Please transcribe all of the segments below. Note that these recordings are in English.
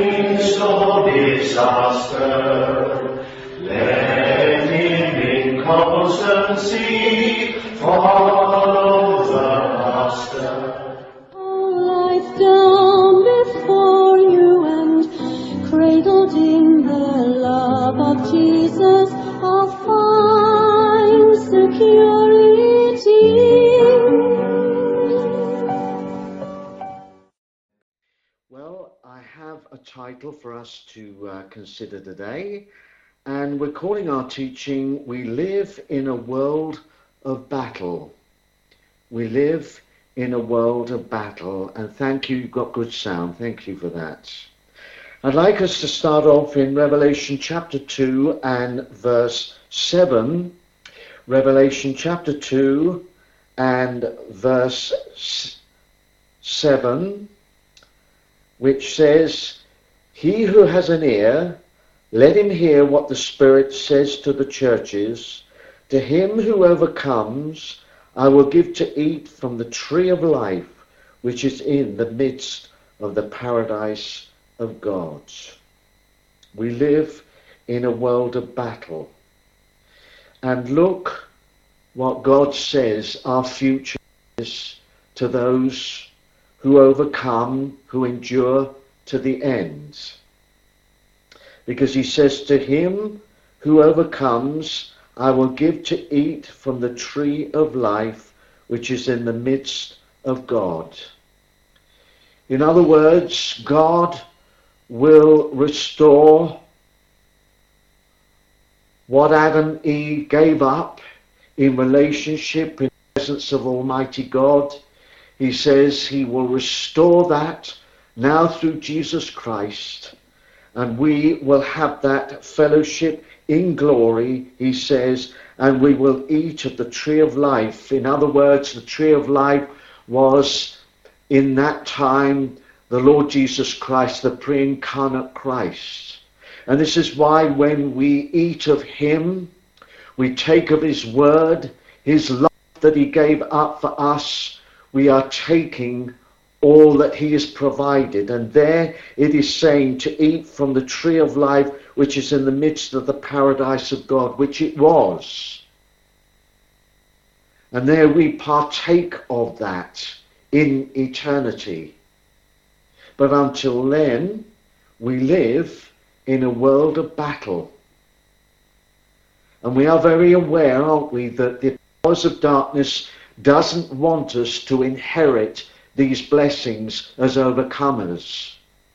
midst of disaster, let him in constancy follow the Master. Life down before you and cradled in the love of Jesus, I'll find security. Well, I have a title for us to consider today, and we're calling our teaching, We Live in a World of Battle. We live in a world of battle, and thank you, you've got good sound, thank you for that. I'd like us to start off in Revelation chapter 2 and verse 7. Revelation chapter 2 and verse 7, which says, He who has an ear, let him hear what the Spirit says to the churches. To him who overcomes, I will give to eat from the tree of life, which is in the midst of the paradise of God. We live in a world of battle. And look what God says our future is to those who overcome, who endure to the end. Because he says, to him who overcomes, I will give to eat from the tree of life, which is in the midst of God. In other words, God will restore what Adam and Eve gave up in relationship, in the presence of Almighty God. He says he will restore that now through Jesus Christ, and we will have that fellowship in glory, he says, and we will eat of the tree of life. In other words, the tree of life was, in that time, the Lord Jesus Christ, the pre-incarnate Christ. And this is why when we eat of him, we take of his word, his life that he gave up for us, we are taking all that he has provided. And there it is saying to eat from the tree of life, which is in the midst of the paradise of God, which it was. And there we partake of that in eternity. But until then, we live in a world of battle. And we are very aware, aren't we, that the powers of darkness doesn't want us to inherit these blessings as overcomers.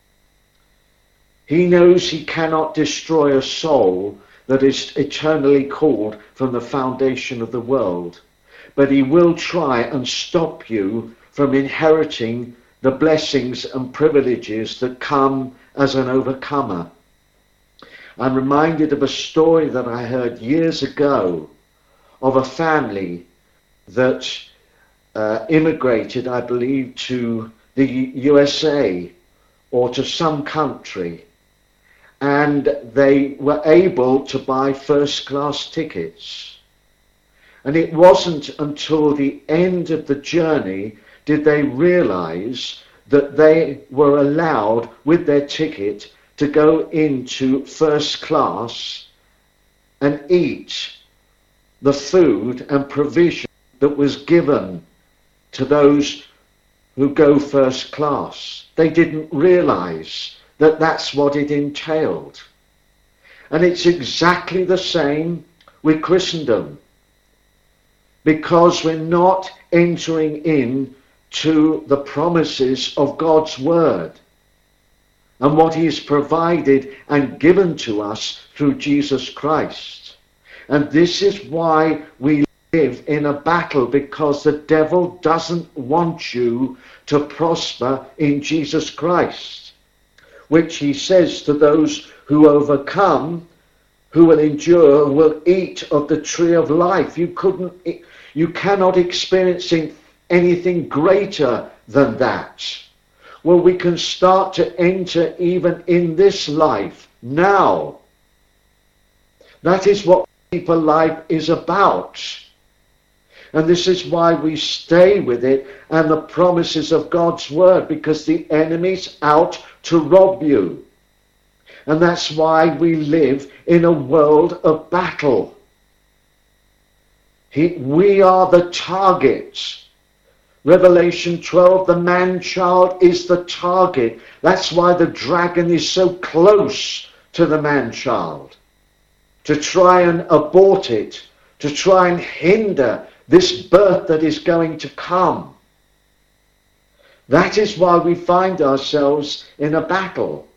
He knows he cannot destroy a soul that is eternally called from the foundation of the world, but he will try and stop you from inheriting the blessings and privileges that come as an overcomer. I'm reminded of a story that I heard years ago of a family that immigrated, I believe, to the USA or to some country, and they were able to buy first-class tickets. And it wasn't until the end of the journey did they realize that they were allowed, with their ticket, to go into first class and eat the food and provision that was given to those who go first class. They didn't realize that that's what it entailed. And it's exactly the same with Christendom, because we're not entering in to the promises of God's word and what he has provided and given to us through Jesus Christ. And this is why we live in a battle, because the devil doesn't want you to prosper in Jesus Christ, which he says to those who overcome, who will endure, will eat of the tree of life. You cannot experience anything greater than that. Well, we can start to enter even in this life now. That is what people life is about. And this is why we stay with it and the promises of God's word, because the enemy's out to rob you. And that's why we live in a world of battle. We are the target. Revelation 12, the man-child is the target. That's why the dragon is so close to the man-child. To try and abort it, to try and hinder this birth that is going to come. That is why we find ourselves in a battle.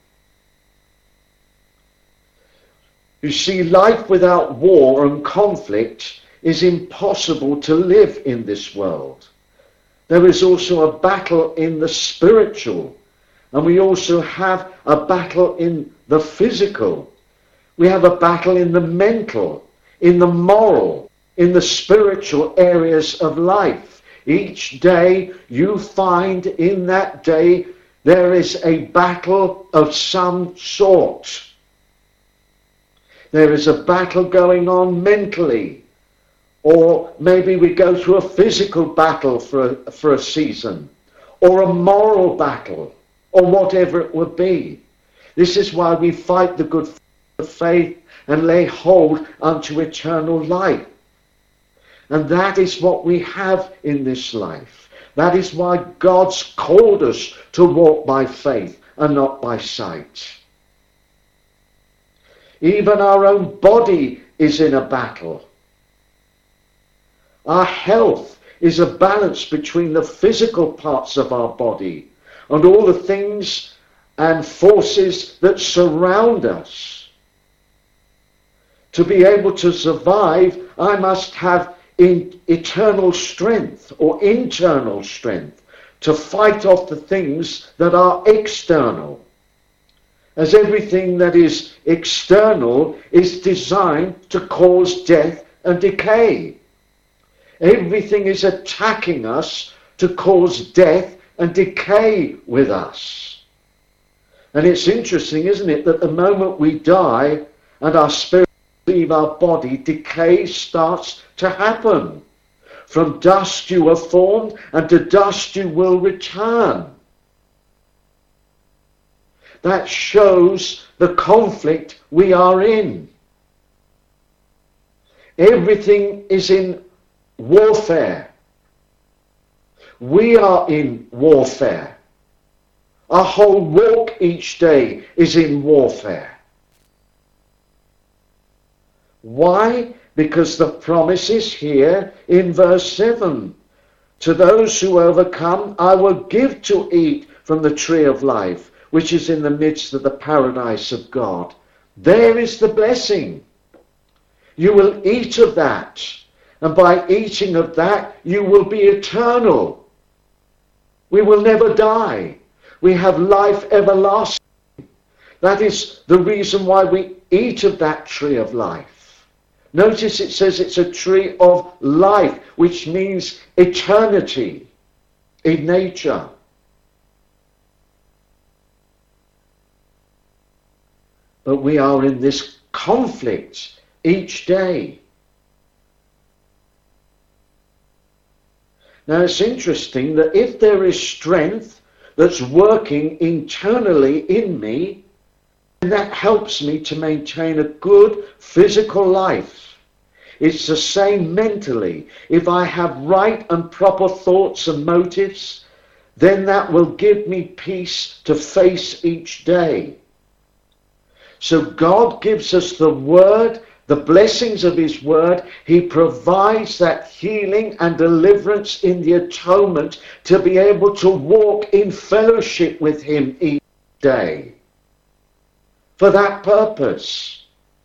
You see, life without war and conflict is impossible to live in this world. There is also a battle in the spiritual, and we also have a battle in the physical. We have a battle in the mental, in the moral, in the spiritual areas of life. Each day you find in that day there is a battle of some sort. There is a battle going on mentally. Or maybe we go through a physical battle for a season. Or a moral battle. Or whatever it would be. This is why we fight the good fight of faith and lay hold unto eternal life. And that is what we have in this life. That is why God's called us to walk by faith and not by sight. Even our own body is in a battle. Our health is a balance between the physical parts of our body and all the things and forces that surround us. To be able to survive, I must have eternal strength or internal strength to fight off the things that are external. As everything that is external is designed to cause death and decay. Everything is attacking us to cause death and decay with us. And it's interesting, isn't it, that the moment we die and our spirit leave our body, decay starts to happen. From dust you were formed, and to dust you will return. That shows the conflict we are in. Everything is in warfare. We are in warfare. Our whole walk each day is in warfare. Why? Because the promise is here in verse 7. To those who overcome, I will give to eat from the tree of life, which is in the midst of the paradise of God. There is the blessing. You will eat of that. And by eating of that, you will be eternal. We will never die. We have life everlasting. That is the reason why we eat of that tree of life. Notice it says it's a tree of life, which means eternity in nature. But we are in this conflict each day. Now it's interesting that if there is strength that's working internally in me, then that helps me to maintain a good physical life. It's the same mentally. If I have right and proper thoughts and motives, then that will give me peace to face each day. So God gives us the word, the blessings of his word. He provides that healing and deliverance in the atonement to be able to walk in fellowship with him each day. For that purpose.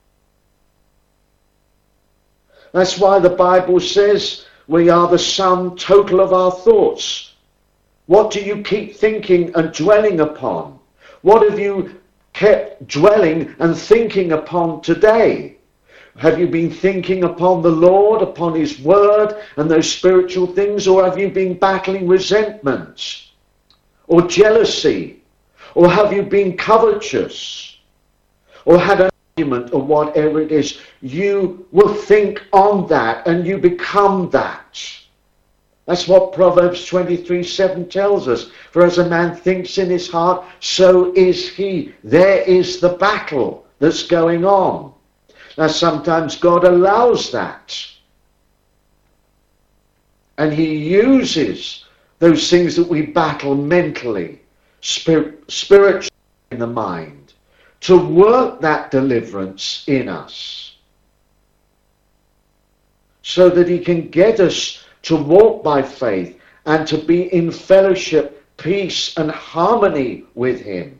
That's why the Bible says we are the sum total of our thoughts. What do you keep thinking and dwelling upon? What have you kept dwelling and thinking upon today? Have you been thinking upon the Lord, upon his word and those spiritual things, or have you been battling resentment or jealousy, or have you been covetous or had an argument or whatever it is? You will think on that and you become that. That's what Proverbs 23:7 tells us. For as a man thinks in his heart, so is he. There is the battle that's going on. Now sometimes God allows that. And he uses those things that we battle mentally, spiritually in the mind, to work that deliverance in us. So that he can get us to walk by faith and to be in fellowship, peace and harmony with him.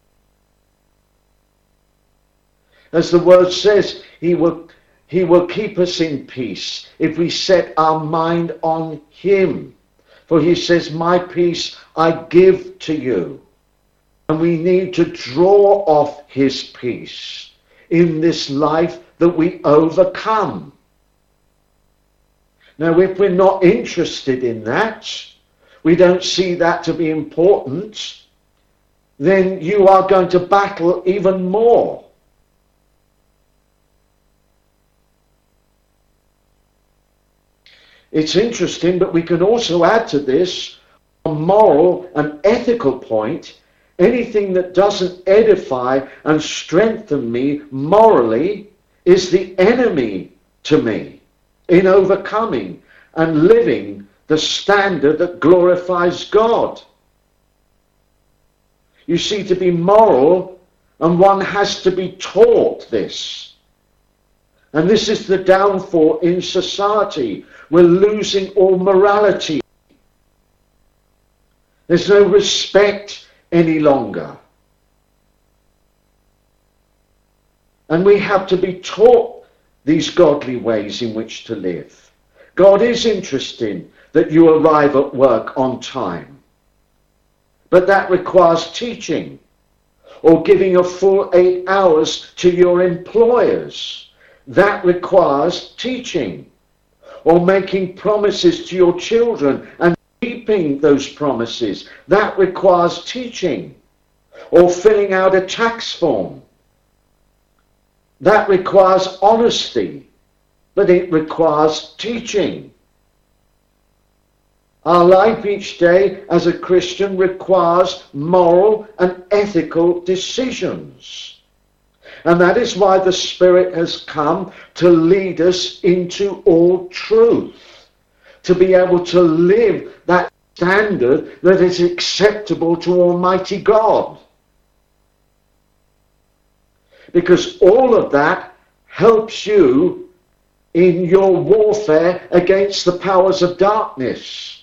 As the word says, he will keep us in peace if we set our mind on him. For he says, my peace I give to you. And we need to draw off his peace in this life that we overcome. Now, if we're not interested in that, we don't see that to be important, then you are going to battle even more. It's interesting, but we can also add to this a moral and ethical point. Anything that doesn't edify and strengthen me morally is the enemy to me in overcoming and living the standard that glorifies God. You see, to be moral, and one has to be taught this. And this is the downfall in society. We're losing all morality. There's no respect any longer. And we have to be taught these godly ways in which to live. God is interested that you arrive at work on time. But that requires teaching, or giving a full 8 hours to your employers. That requires teaching. Or making promises to your children and keeping those promises. That requires teaching. Or filling out a tax form. That requires honesty, but it requires teaching. Our life each day as a Christian requires moral and ethical decisions. And that is why the Spirit has come to lead us into all truth, to be able to live that standard that is acceptable to Almighty God. Because all of that helps you in your warfare against the powers of darkness.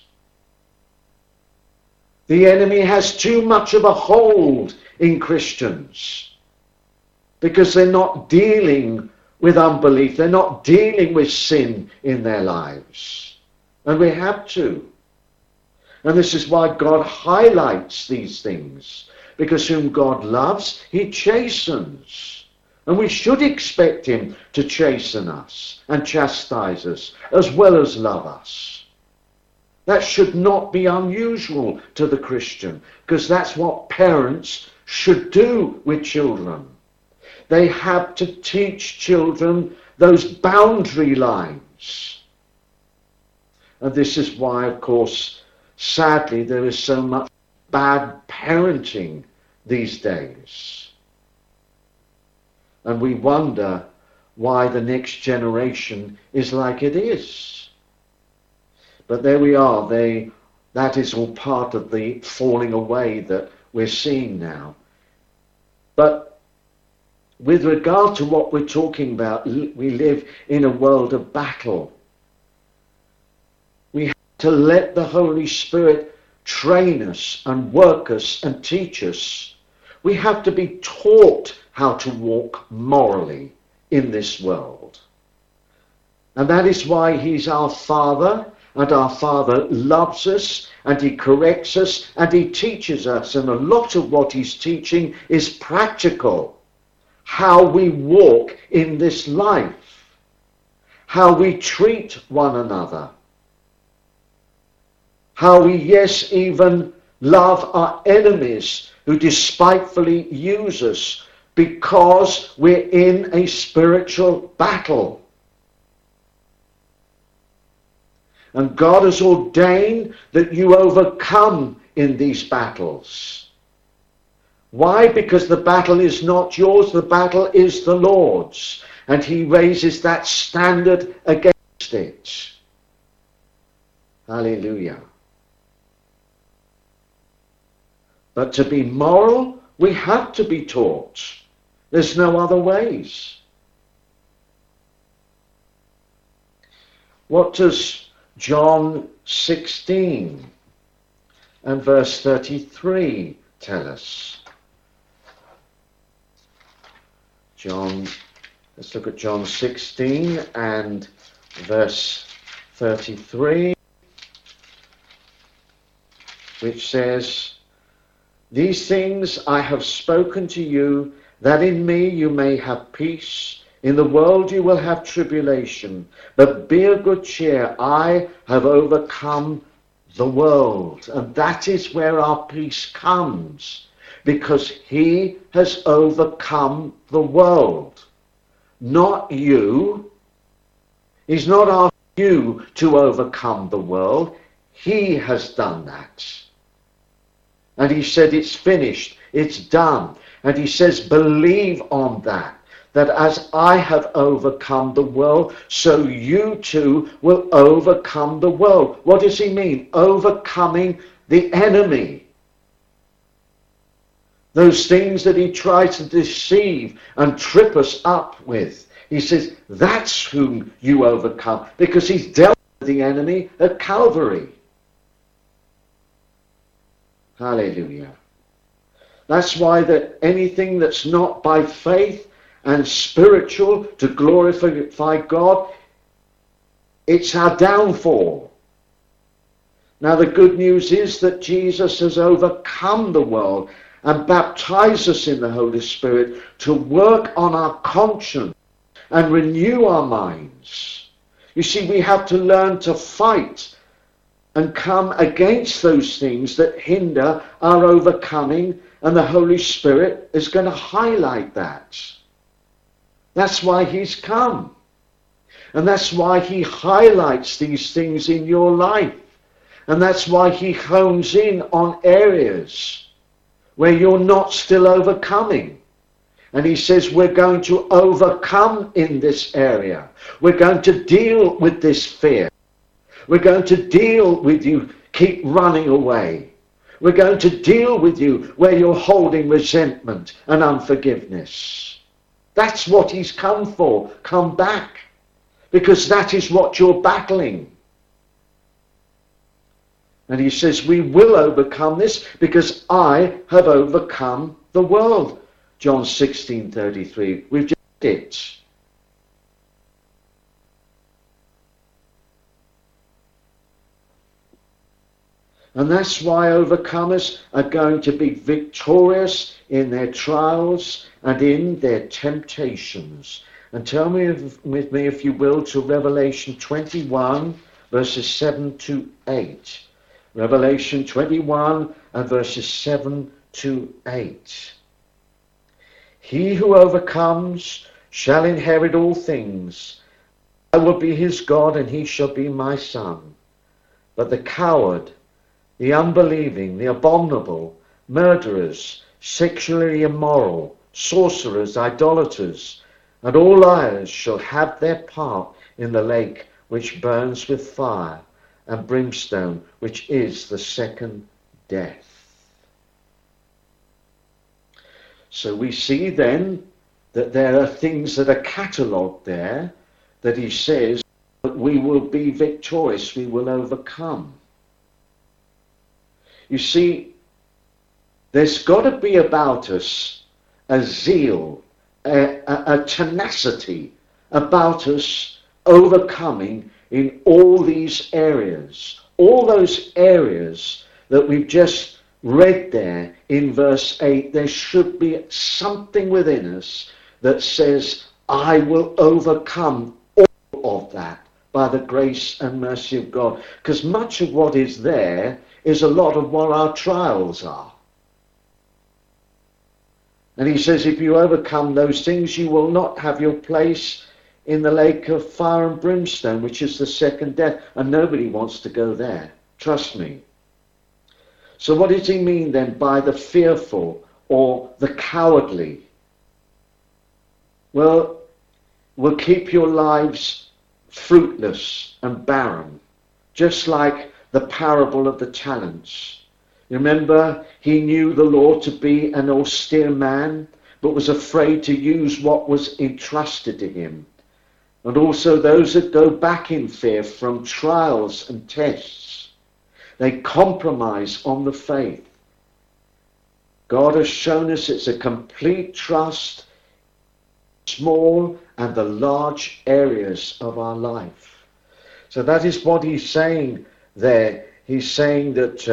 The enemy has too much of a hold in Christians because they're not dealing with unbelief. They're not dealing with sin in their lives. And we have to. And this is why God highlights these things. Because whom God loves, he chastens. And we should expect him to chasten us and chastise us as well as love us. That should not be unusual to the Christian, because that's what parents should do with children. They have to teach children those boundary lines. And this is why, of course, sadly, there is so much bad parenting these days. And we wonder why the next generation is like it is. But there we are. That is all part of the falling away that we're seeing now. But with regard to what we're talking about, we live in a world of battle. We have to let the Holy Spirit train us and work us and teach us. We have to be taught how to walk morally in this world. And that is why he's our Father, and our Father loves us, and he corrects us, and he teaches us. And a lot of what he's teaching is practical. How we walk in this life. How we treat one another. How we, yes, even love our enemies who despitefully use us because we're in a spiritual battle. And God has ordained that you overcome in these battles. Why? Because the battle is not yours, the battle is the Lord's. And he raises that standard against it. Hallelujah. But to be moral, we have to be taught. There's no other ways. What does John 16 and verse 33 tell us? Let's look at John 16 and verse 33, which says, "These things I have spoken to you, that in me you may have peace. In the world you will have tribulation, but be of good cheer. I have overcome the world." And that is where our peace comes, because he has overcome the world. Not you. He's not asked you to overcome the world. He has done that. And he said, it's finished, it's done. And he says, believe on that as I have overcome the world, so you too will overcome the world. What does he mean? Overcoming the enemy. Those things that he tries to deceive and trip us up with. He says, that's whom you overcome, because he's dealt with the enemy at Calvary. Hallelujah. That's why that anything that's not by faith and spiritual to glorify God, it's our downfall. Now the good news is that Jesus has overcome the world and baptized us in the Holy Spirit to work on our conscience and renew our minds. You see, we have to learn to fight and come against those things that hinder our overcoming, and the Holy Spirit is going to highlight that. That's why he's come. And that's why he highlights these things in your life. And that's why he hones in on areas where you're not still overcoming. And he says, we're going to overcome in this area. We're going to deal with this fear. We're going to deal with you keep running away. We're going to deal with you where you're holding resentment and unforgiveness. That's what he's come for. Come back. Because that is what you're battling. And he says, we will overcome this because I have overcome the world. John 16:33. We've just did it. And that's why overcomers are going to be victorious in their trials and in their temptations. And turn with me, if you will, to Revelation 21, verses 7 to 8. Revelation 21 and verses 7 to 8. He who overcomes shall inherit all things. I will be his God, and he shall be my son. But the coward, the unbelieving, the abominable, murderers, sexually immoral, sorcerers, idolaters, and all liars shall have their part in the lake which burns with fire and brimstone, which is the second death. So we see then that there are things that are catalogued there that he says that we will be victorious, we will overcome. You see, there's got to be about us a zeal, a tenacity about us overcoming in all these areas. All those areas that we've just read there in verse 8, there should be something within us that says, I will overcome all of that by the grace and mercy of God. Because much of what is there is a lot of what our trials are. And he says, if you overcome those things, you will not have your place in the lake of fire and brimstone, which is the second death. And nobody wants to go there. Trust me. So what does he mean then by the fearful or the cowardly? Well, will keep your lives fruitless and barren, just like the parable of the talents. Remember, he knew the Lord to be an austere man, but was afraid to use what was entrusted to him. And also those that go back in fear from trials and tests, they compromise on the faith. God has shown us it's a complete trust, small and the large areas of our life. So that is what he's saying there. He's saying that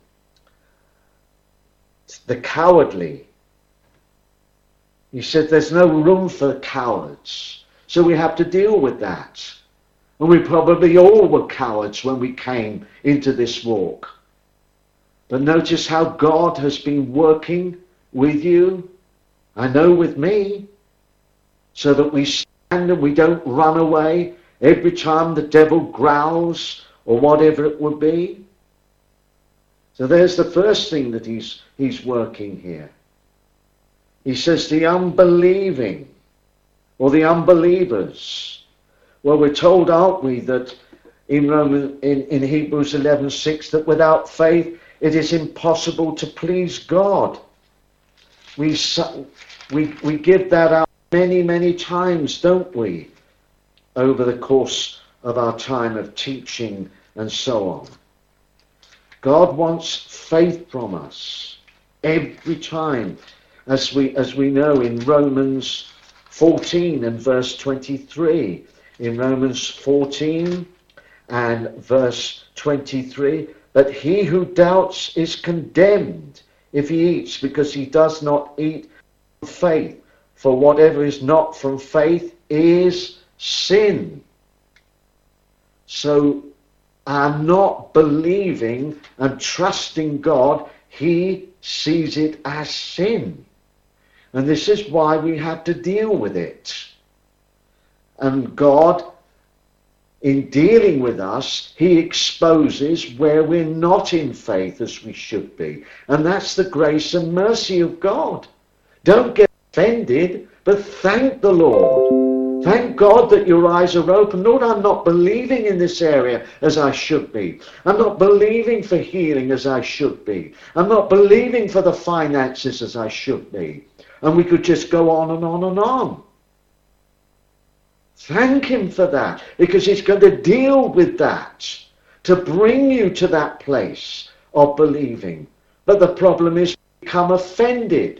the cowardly, he said there's no room for cowards. So we have to deal with that. And we probably all were cowards when we came into this walk. But notice how God has been working with you, I know with me, so that we stand and we don't run away every time the devil growls or whatever it would be. So there's the first thing that he's working here. He says the unbelieving or the unbelievers. Well, we're told, aren't we, that in Hebrews 11:6 that without faith it is impossible to please God. We give that out many, many times, don't we, over the course of our time of teaching and so on. God wants faith from us every time, as we know in Romans 14 and verse 23. In Romans 14 and verse 23, but he who doubts is condemned if he eats, because he does not eat from faith. For whatever is not from faith is sin. So our not believing and trusting God, he sees it as sin. And this is why we have to deal with it. And God, in dealing with us, he exposes where we're not in faith as we should be. And that's the grace and mercy of God. Don't get offended, but thank the Lord. Thank God that your eyes are open. Lord, I'm not believing in this area as I should be. I'm not believing for healing as I should be. I'm not believing for the finances as I should be. And we could just go on and on and on. Thank him for that, because he's going to deal with that to bring you to that place of believing. But the problem is we become offended.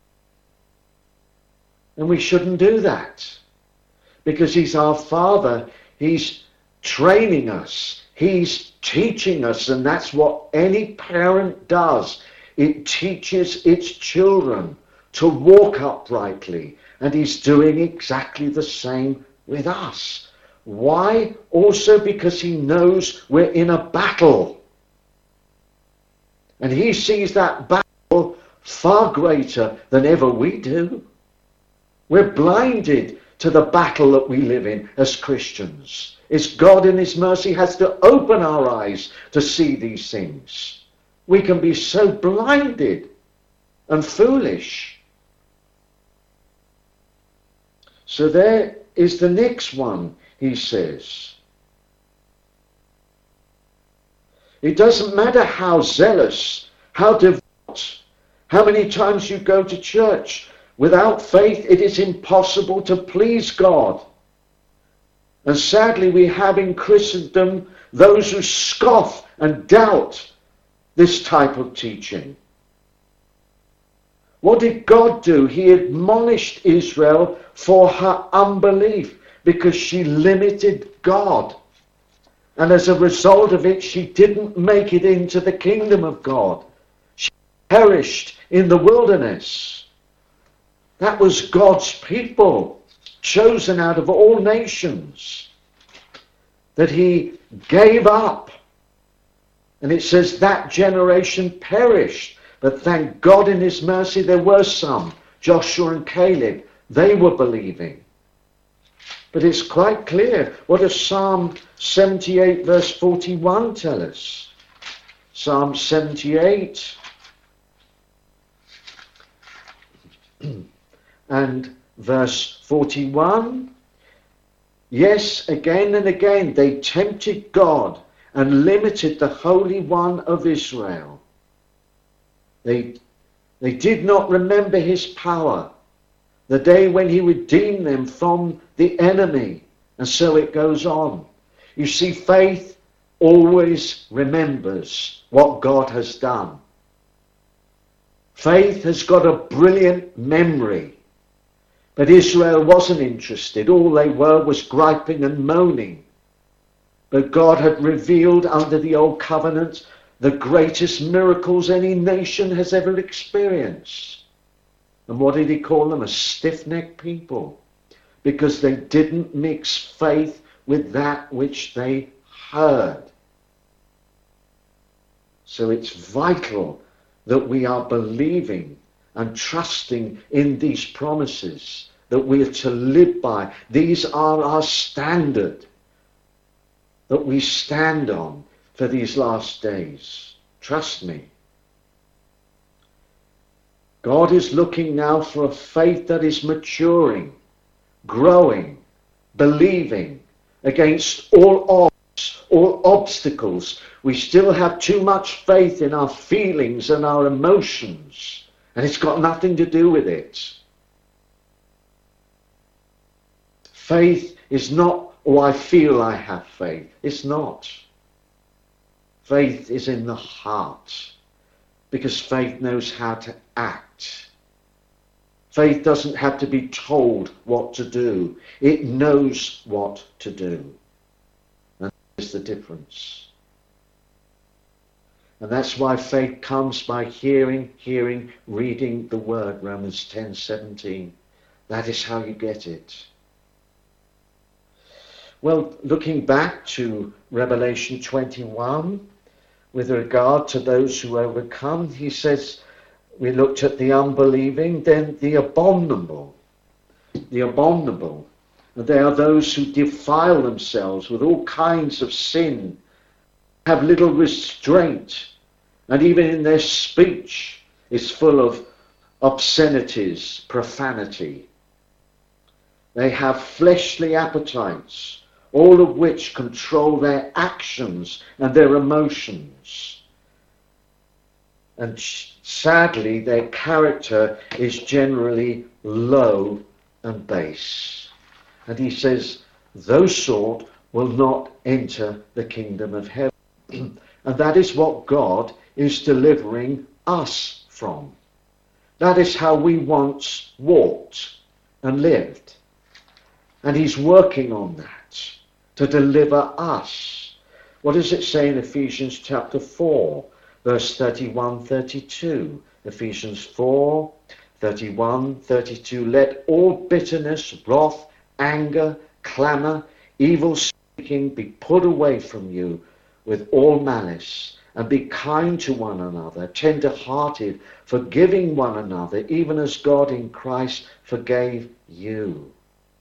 And we shouldn't do that, because he's our Father. He's training us. He's teaching us, and that's what any parent does. It teaches its children to walk uprightly, and he's doing exactly the same with us. Why? Also because he knows we're in a battle. And he sees that battle far greater than ever we do. We're blinded to the battle that we live in as Christians. It's God in his mercy has to open our eyes to see these things. We can be so blinded and foolish. So there is the next one, he says. It doesn't matter how zealous, how devout, how many times you go to church. Without faith, it is impossible to please God. And sadly, we have in Christendom those who scoff and doubt this type of teaching. What did God do? He admonished Israel for her unbelief because she limited God. And as a result of it, she didn't make it into the kingdom of God. She perished in the wilderness. That was God's people, chosen out of all nations, that he gave up. And it says that generation perished. But thank God in his mercy there were some, Joshua and Caleb, they were believing. But it's quite clear. What does Psalm 78 verse 41 tell us? Psalm 78 and verse 41. Yes, again and again they tempted God and limited the Holy One of Israel. They did not remember his power, the day when he redeemed them from the enemy. And so it goes on. You see, faith always remembers what God has done. Faith has got a brilliant memory. But Israel wasn't interested. All they were was griping and moaning. But God had revealed under the old covenant the greatest miracles any nation has ever experienced. And what did he call them? A stiff-necked people. Because they didn't mix faith with that which they heard. So it's vital that we are believing and trusting in these promises that we are to live by. These are our standard that we stand on for these last days. Trust me. God is looking now for a faith that is maturing, growing, believing against all odds, all obstacles. We still have too much faith in our feelings and our emotions, and it's got nothing to do with it. Faith is not, oh, I feel I have faith. It's not. Faith is in the heart, because faith knows how to act. Faith doesn't have to be told what to do. It knows what to do. And that's the difference. And that's why faith comes by hearing, reading the word, Romans 10:17. That is how you get it. Well, looking back to Revelation 21, with regard to those who overcome, he says, we looked at the unbelieving, then the abominable. The abominable. And they are those who defile themselves with all kinds of sin, have little restraint, and even in their speech is full of obscenities, profanity. They have fleshly appetites, all of which control their actions and their emotions. And sadly, their character is generally low and base. And he says, those sort will not enter the kingdom of heaven. And that is what God is delivering us from. That is how we once walked and lived. And he's working on that to deliver us. What does it say in Ephesians chapter 4, verse 31, 32? Ephesians 4, 31, 32. Let all bitterness, wrath, anger, clamour, evil speaking be put away from you with all malice, and be kind to one another, tender-hearted, forgiving one another, even as God in Christ forgave you.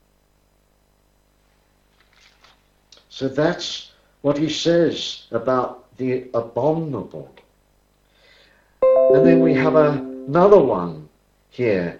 So that's what he says about the abominable. And then we have another one here.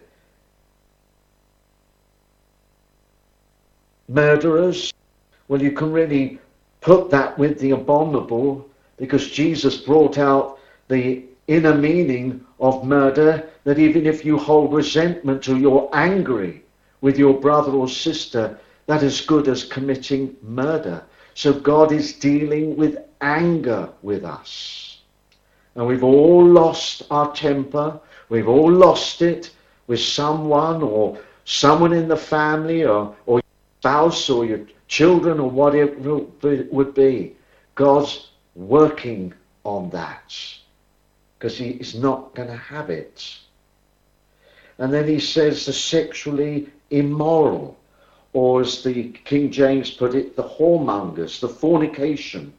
Murderers. Well, you can really put that with the abominable, because Jesus brought out the inner meaning of murder, that even if you hold resentment or you're angry with your brother or sister, that is good as committing murder. So God is dealing with anger with us. And we've all lost our temper. We've all lost it with someone or someone in the family or your spouse or your children or whatever it would be. God's working on that because he is not going to have it. And then he says the sexually immoral, or as the King James put it, the whoremongers, the fornication.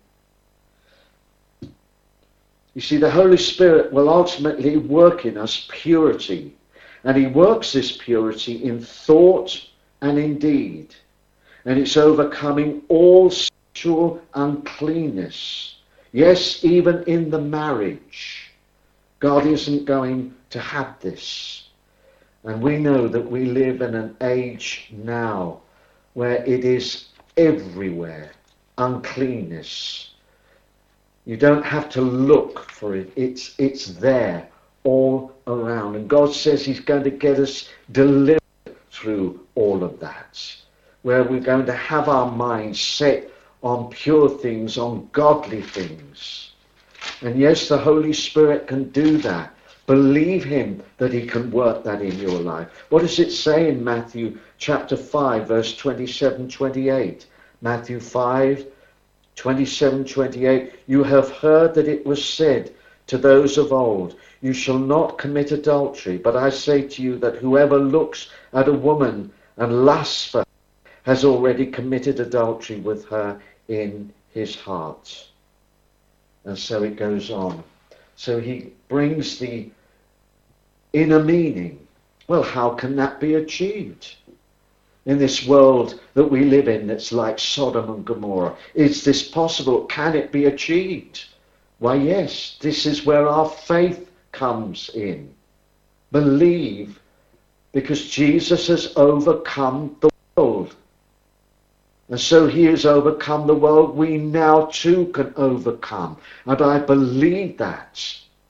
You see, the Holy Spirit will ultimately work in us purity. And he works this purity in thought and in deed. And it's overcoming all sexual uncleanness. Yes, even in the marriage. God isn't going to have this. And we know that we live in an age now where it is everywhere, uncleanness. You don't have to look for it. It's there all around. And God says he's going to get us delivered through all of that, where we're going to have our minds set on pure things, on godly things. And yes, the Holy Spirit can do that. Believe him that he can work that in your life. What does it say in Matthew chapter 5, verse 27, 28? Matthew 5, 27, 28. You have heard that it was said to those of old, you shall not commit adultery. But I say to you that whoever looks at a woman and lusts for her has already committed adultery with her in his heart. And so it goes on. So he brings the inner meaning. Well, how can that be achieved? In this world that we live in that's like Sodom and Gomorrah. Is this possible? Can it be achieved? Why, yes, this is where our faith comes in. Believe, because Jesus has overcome the world. And so he has overcome the world. We now too can overcome. And I believe that.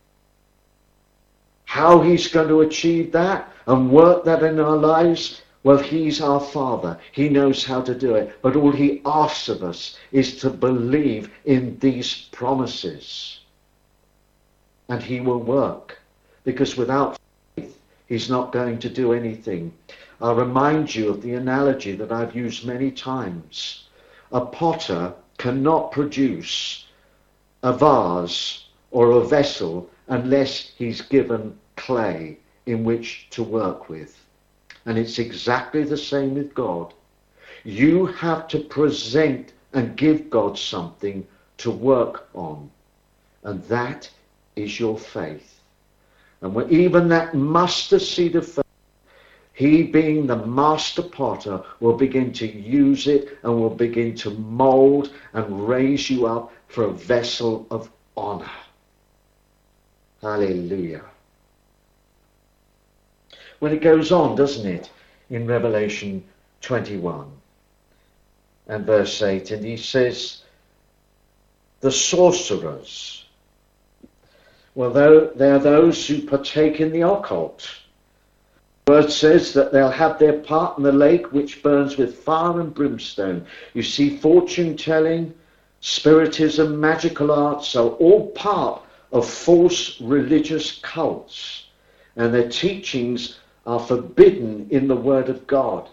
How he's going to achieve that and work that in our lives, well, he's our Father. He knows how to do it. But all he asks of us is to believe in these promises. And he will work. Because without faith, he's not going to do anything. I'll remind you of the analogy that I've used many times. A potter cannot produce a vase or a vessel unless he's given clay in which to work with. And it's exactly the same with God. You have to present and give God something to work on. And that is your faith. And when even that mustard seed of faith, he being the master potter will begin to use it and will begin to mold and raise you up for a vessel of honor. Hallelujah. Well, it goes on, doesn't it, in Revelation 21 and verse 8. And he says, the sorcerers, well, they are those who partake in the occult. The word says that they'll have their part in the lake which burns with fire and brimstone. You see, fortune telling, spiritism, magical arts are all part of false religious cults. And their teachings are forbidden in the Word of God.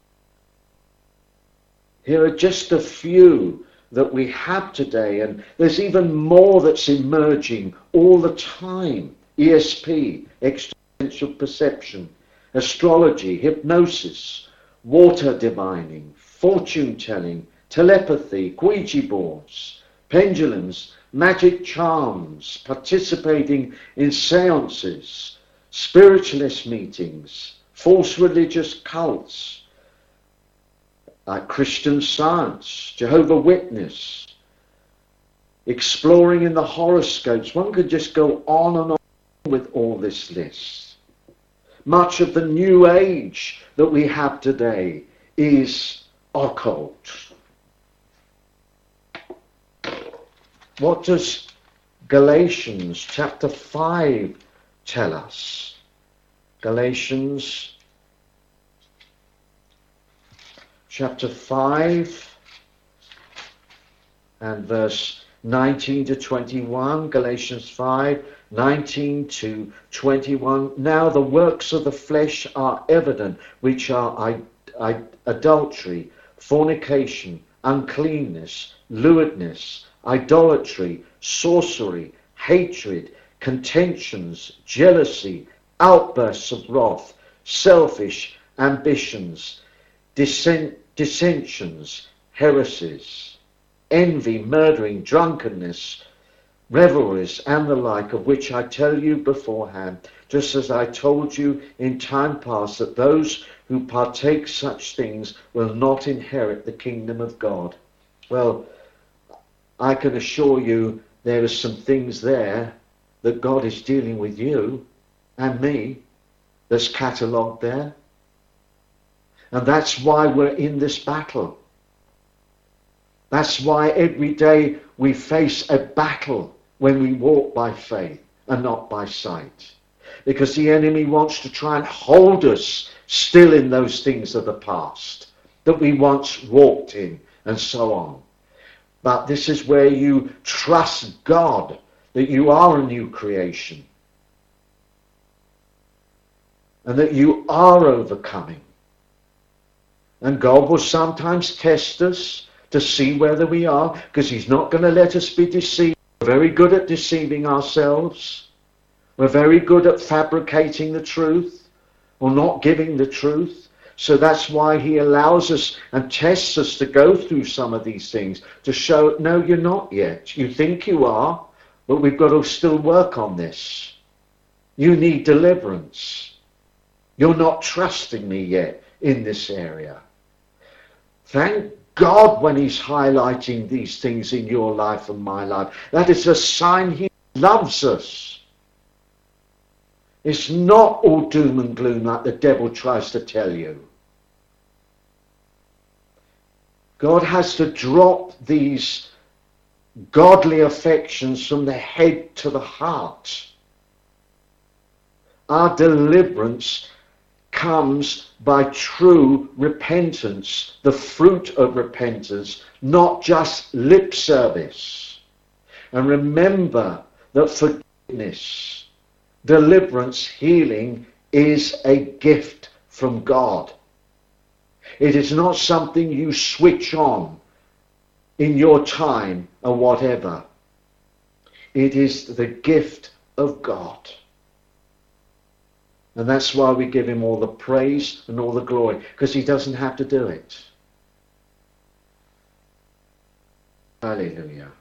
Here are just a few that we have today, and there's even more that's emerging all the time. ESP, extrasensual perception, astrology, hypnosis, water divining, fortune telling, telepathy, Ouija boards, pendulums, magic charms, participating in seances, spiritualist meetings, false religious cults, like Christian Science, Jehovah's Witness, exploring in the horoscopes. One could just go on and on with all this list. Much of the new age that we have today is occult. What does Galatians chapter 5 tell us? Galatians chapter 5 and verse 19 to 21. Galatians 5, 19 to 21. Now the works of the flesh are evident, which are adultery, fornication, uncleanness, lewdness, idolatry, sorcery, hatred, contentions, jealousy, outbursts of wrath, selfish ambitions, dissensions, heresies, envy, murdering, drunkenness, revelries, and the like, of which I tell you beforehand, just as I told you in time past, that those who partake such things will not inherit the kingdom of God. Well, I can assure you there are some things there that God is dealing with you and me that's catalogued there. And that's why we're in this battle. That's why every day we face a battle when we walk by faith and not by sight. Because the enemy wants to try and hold us still in those things of the past that we once walked in and so on. But this is where you trust God that you are a new creation and that you are overcoming. And God will sometimes test us to see whether we are, because he's not going to let us be deceived. We're very good at deceiving ourselves. We're very good at fabricating the truth or not giving the truth. So that's why he allows us and tests us to go through some of these things to show, no, you're not yet. You think you are, but we've got to still work on this. You need deliverance. You're not trusting me yet in this area. Thank God when he's highlighting these things in your life and my life. That is a sign he loves us. It's not all doom and gloom like the devil tries to tell you. God has to drop these godly affections from the head to the heart. Our deliverance comes by true repentance, the fruit of repentance, not just lip service. And remember that forgiveness, deliverance, healing is a gift from God. It is not something you switch on in your time or whatever. It is the gift of God. And that's why we give him all the praise and all the glory, because he doesn't have to do it. Hallelujah.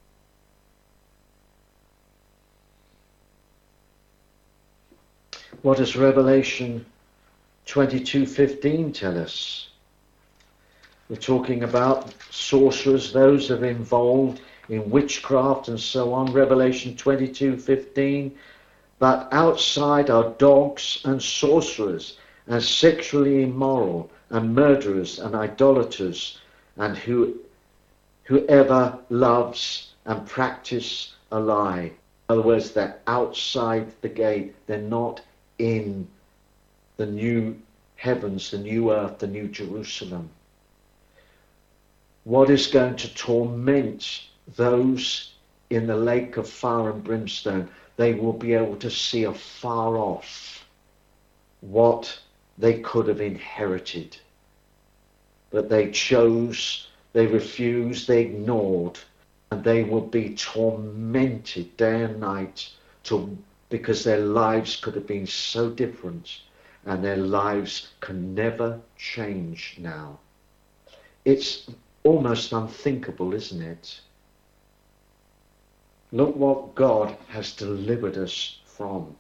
What does Revelation 22:15 tell us? We're talking about sorcerers, those that are involved in witchcraft and so on. Revelation 22:15. But outside are dogs and sorcerers and sexually immoral and murderers and idolaters and whoever loves and practices a lie. In other words, they're outside the gate. They're not in the new heavens, the new earth, the new Jerusalem. What is going to torment those in the lake of fire and brimstone? They will be able to see afar off what they could have inherited. But they chose, they refused, they ignored, and they will be tormented day and night because their lives could have been so different, and their lives can never change now. It's almost unthinkable, isn't it? Look what God has delivered us from.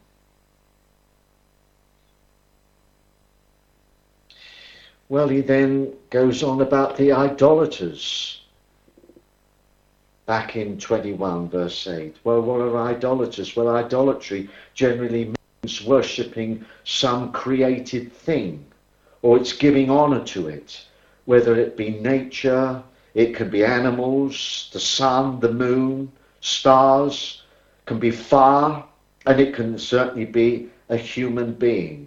Well, he then goes on about the idolaters. Back in 21 verse 8. Well, what are idolaters? Well, idolatry generally means worshipping some created thing, or it's giving honor to it, whether it be nature, it can be animals, the sun, the moon, stars, can be fire, and it can certainly be a human being.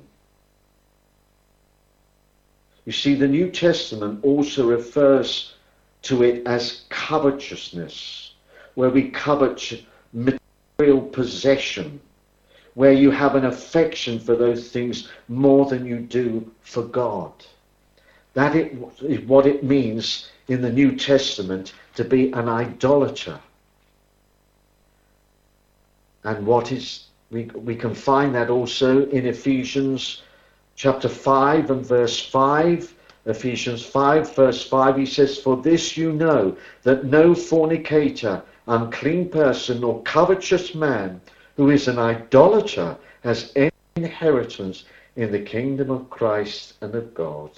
You see, the New Testament also refers to it as covetousness, where we covet material possession, where you have an affection for those things more than you do for God. That is what it means in the New Testament to be an idolater. And what is we can find that also in Ephesians chapter 5 and verse 5. Ephesians 5 verse 5, he says, "For this you know, that no fornicator, unclean person, or covetous man who is an idolater has any inheritance in the kingdom of Christ and of God.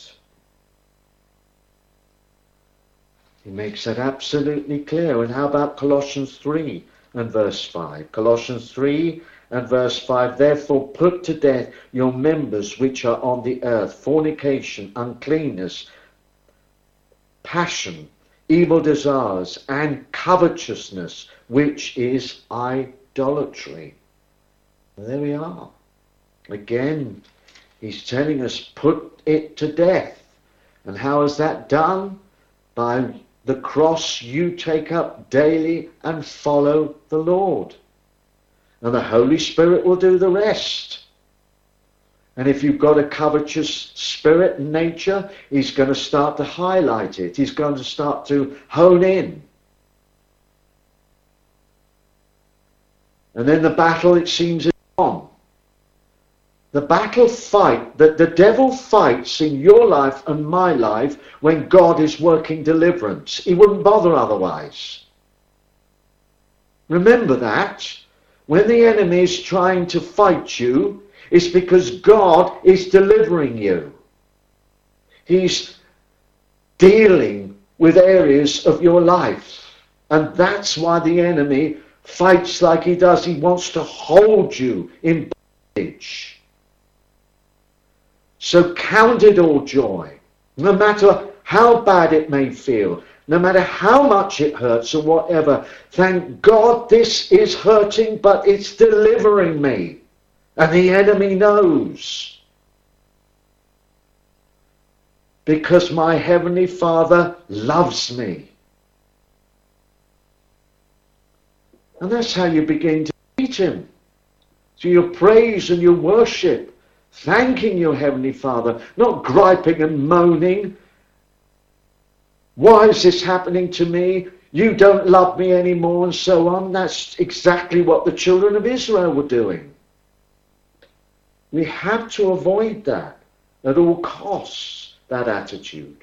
He makes that absolutely clear. And how about Colossians 3 and verse 5? Colossians 3 and verse 5, therefore put to death your members which are on the earth, fornication, uncleanness, passion, evil desires, and covetousness, which is idolatry. There we are. Again, he's telling us, put it to death. And how is that done? By the cross you take up daily and follow the Lord. And the Holy Spirit will do the rest. And if you've got a covetous spirit and nature, he's going to start to highlight it. He's going to start to hone in. And then the battle, it seems, is on. The battle fight that the devil fights in your life and my life when God is working deliverance. He wouldn't bother otherwise. Remember that. When the enemy is trying to fight you, it's because God is delivering you. He's dealing with areas of your life. And that's why the enemy fights like he does. He wants to hold you in bondage. So count it all joy, no matter how bad it may feel, no matter how much it hurts or whatever. Thank God this is hurting, but it's delivering me. And the enemy knows. Because my Heavenly Father loves me. And that's how you begin to meet him. Through your praise and your worship. Thanking your Heavenly Father, not griping and moaning. Why is this happening to me? You don't love me anymore, and so on. That's exactly what the children of Israel were doing. We have to avoid that at all costs, that attitude.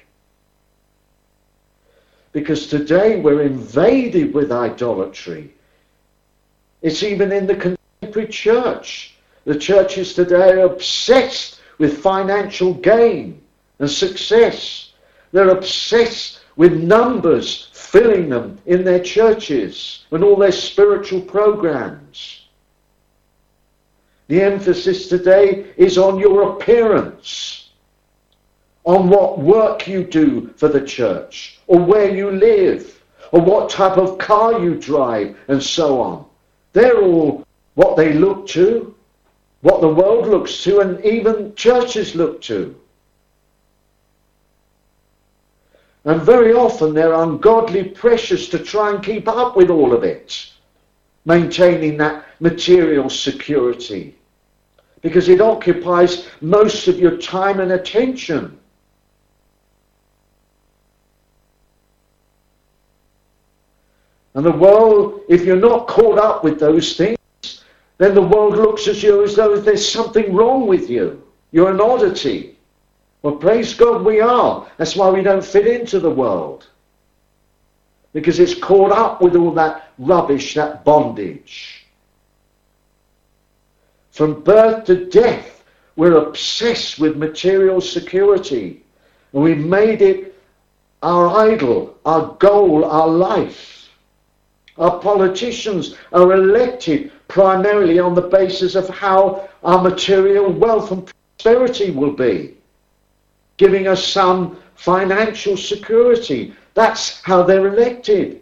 Because today we're invaded with idolatry. It's even in the contemporary church. The churches today are obsessed with financial gain and success. They're obsessed with numbers, filling them in their churches and all their spiritual programs. The emphasis today is on your appearance, on what work you do for the church, or where you live, or what type of car you drive, and so on. They're all what they look to. What the world looks to, and even churches look to. And very often they're ungodly precious to try and keep up with all of it, maintaining that material security, because it occupies most of your time and attention. And the world, if you're not caught up with those things, then the world looks at you as though there's something wrong with you. You're an oddity. Well, praise God we are. That's why we don't fit into the world. Because it's caught up with all that rubbish, that bondage. From birth to death, we're obsessed with material security. And we've made it our idol, our goal, our life. Our politicians are elected primarily on the basis of how our material wealth and prosperity will be, giving us some financial security. That's how they're elected.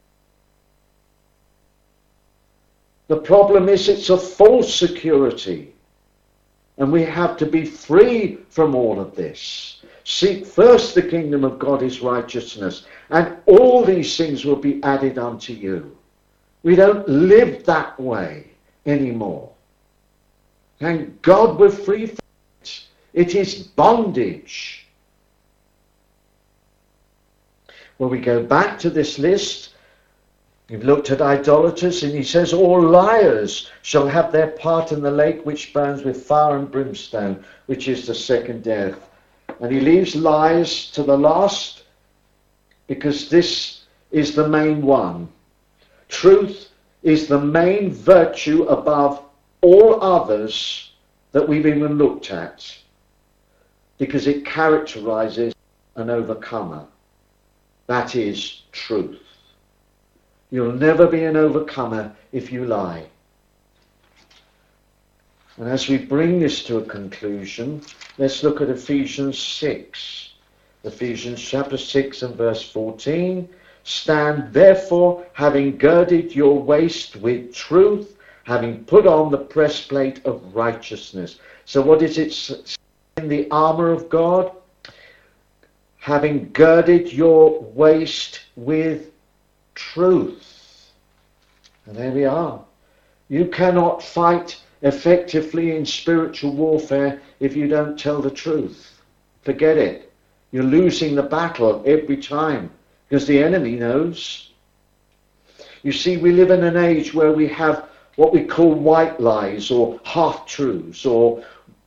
The problem is it's a false security, and we have to be free from all of this. Seek first the kingdom of God, his righteousness, and all these things will be added unto you. We don't live that way anymore. Thank God we're free from it. It is bondage. Well, we go back to this list. We've looked at idolaters, and he says, all liars shall have their part in the lake which burns with fire and brimstone, which is the second death. And he leaves lies to the last, because this is the main one. Truth is the main virtue above all others that we've even looked at, because it characterizes an overcomer. That is truth. You'll never be an overcomer if you lie. And as we bring this to a conclusion, let's look at Ephesians 6. Ephesians chapter 6 and verse 14. Stand therefore, having girded your waist with truth, having put on the breastplate of righteousness. So what is it in the armour of God? Having girded your waist with truth. And there we are. You cannot fight effectively in spiritual warfare if you don't tell the truth. Forget it. You're losing the battle every time, because the enemy knows. You see, we live in an age where we have what we call white lies or half-truths or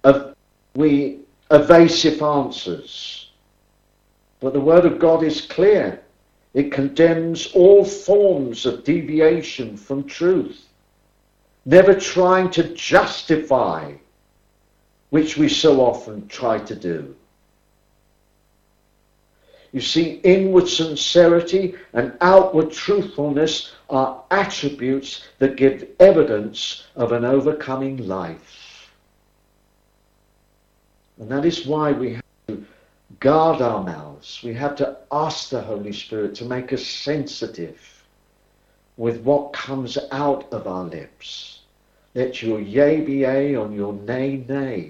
evasive answers. But the Word of God is clear. It condemns all forms of deviation from truth. Never trying to justify, which we so often try to do. You see, inward sincerity and outward truthfulness are attributes that give evidence of an overcoming life. And that is why we have to guard our mouths. We have to ask the Holy Spirit to make us sensitive with what comes out of our lips. Let your yea be yea and your nay, nay.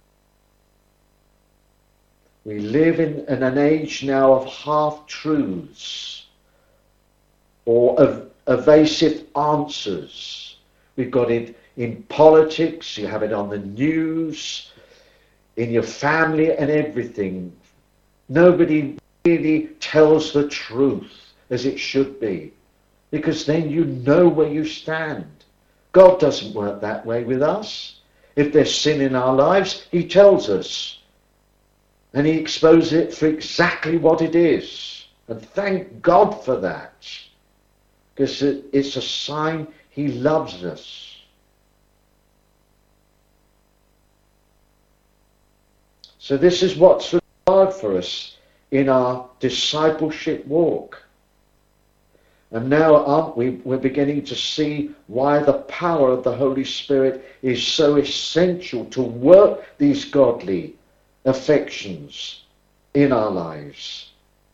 We live in an age now of half-truths or of evasive answers. We've got it in politics, you have it on the news, in your family and everything. Nobody really tells the truth as it should be, because then you know where you stand. God doesn't work that way with us. If there's sin in our lives, he tells us. And he exposes it for exactly what it is. And thank God for that. Because it's a sign he loves us. So this is what's required for us in our discipleship walk. And now, aren't we, we're beginning to see why the power of the Holy Spirit is so essential to work these godly affections in our lives.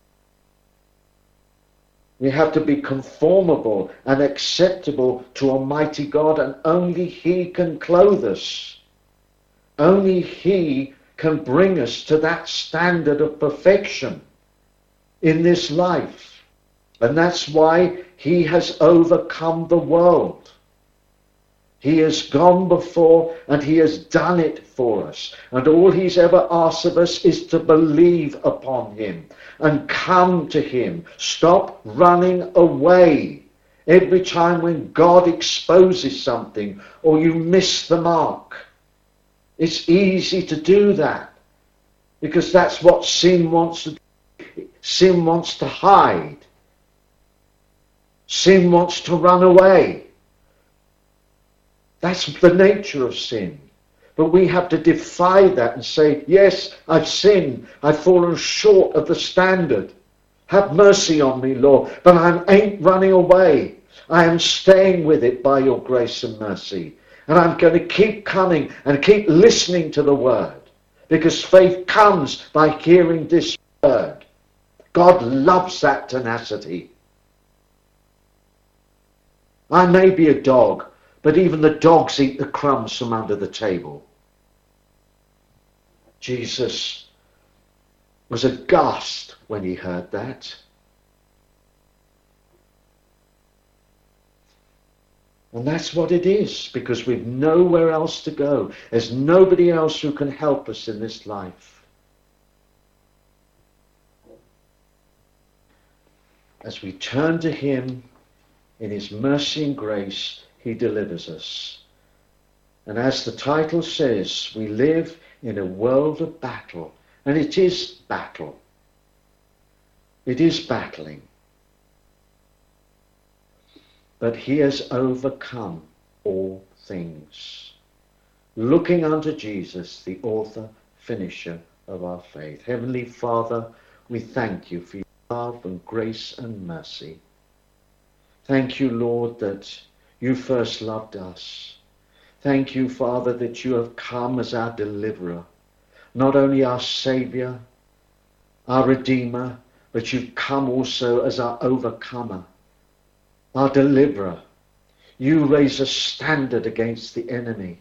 We have to be conformable and acceptable to Almighty God, and only he can clothe us. Only he can bring us to that standard of perfection in this life. And that's why he has overcome the world. He has gone before and he has done it for us. And all he's ever asked of us is to believe upon him and come to him. Stop running away every time when God exposes something or you miss the mark. It's easy to do that because that's what sin wants to do. Sin wants to hide. Sin wants to run away. That's the nature of sin. But we have to defy that and say, yes, I've sinned. I've fallen short of the standard. Have mercy on me, Lord. But I ain't running away. I am staying with it by your grace and mercy. And I'm going to keep coming and keep listening to the word. Because faith comes by hearing this word. God loves that tenacity. I may be a dog, but even the dogs eat the crumbs from under the table. Jesus was aghast when he heard that. And that's what it is, because we've nowhere else to go. There's nobody else who can help us in this life. As we turn to him, in his mercy and grace, he delivers us. And as the title says, we live in a world of battle. And it is battle. It is battling. But he has overcome all things. looking unto Jesus, the author, finisher of our faith. Heavenly Father, we thank you for your love and grace and mercy. Thank you, Lord, that you first loved us. Thank you, Father, that you have come as our deliverer, not only our Saviour, our Redeemer, but you've come also as our overcomer, our deliverer. You raise a standard against the enemy.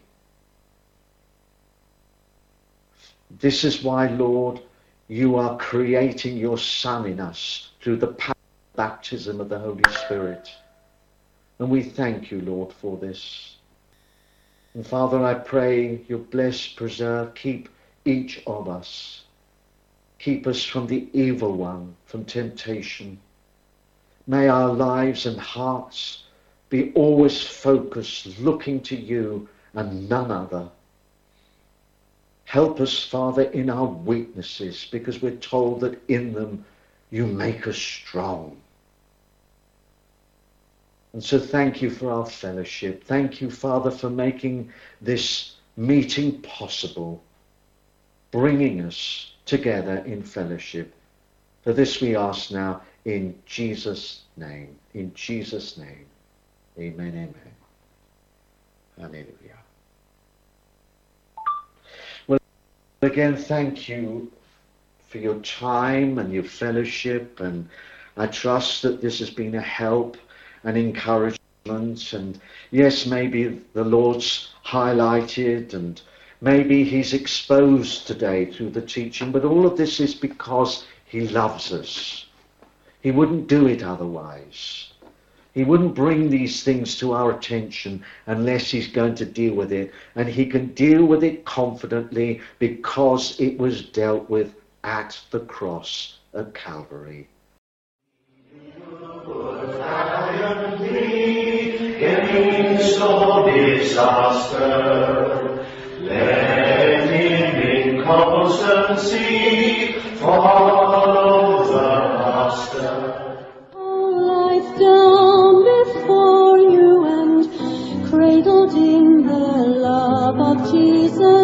This is why, Lord, you are creating your Son in us through the power of baptism of the Holy Spirit. And we thank you, Lord, for this. And Father, I pray you bless, preserve, keep each of us. Keep us from the evil one, from temptation. May our lives and hearts be always focused, looking to you and none other. Help us, Father, in our weaknesses, because we're told that in them you make us strong. And so thank you for our fellowship. Thank you, Father, for making this meeting possible, bringing us together in fellowship. For this we ask now in Jesus' name. In Jesus' name. Amen, amen. Hallelujah. Well, again, thank you for your time and your fellowship, and I trust that this has been a help and encouragement. And yes, maybe the Lord's highlighted and maybe he's exposed today through the teaching, but all of this is because he loves us. He wouldn't do it otherwise. He wouldn't bring these things to our attention unless he's going to deal with it. And he can deal with it confidently because it was dealt with at the cross at Calvary. Against all disaster, let him in constancy follow the Master. All lies down before you and cradled in the love of Jesus.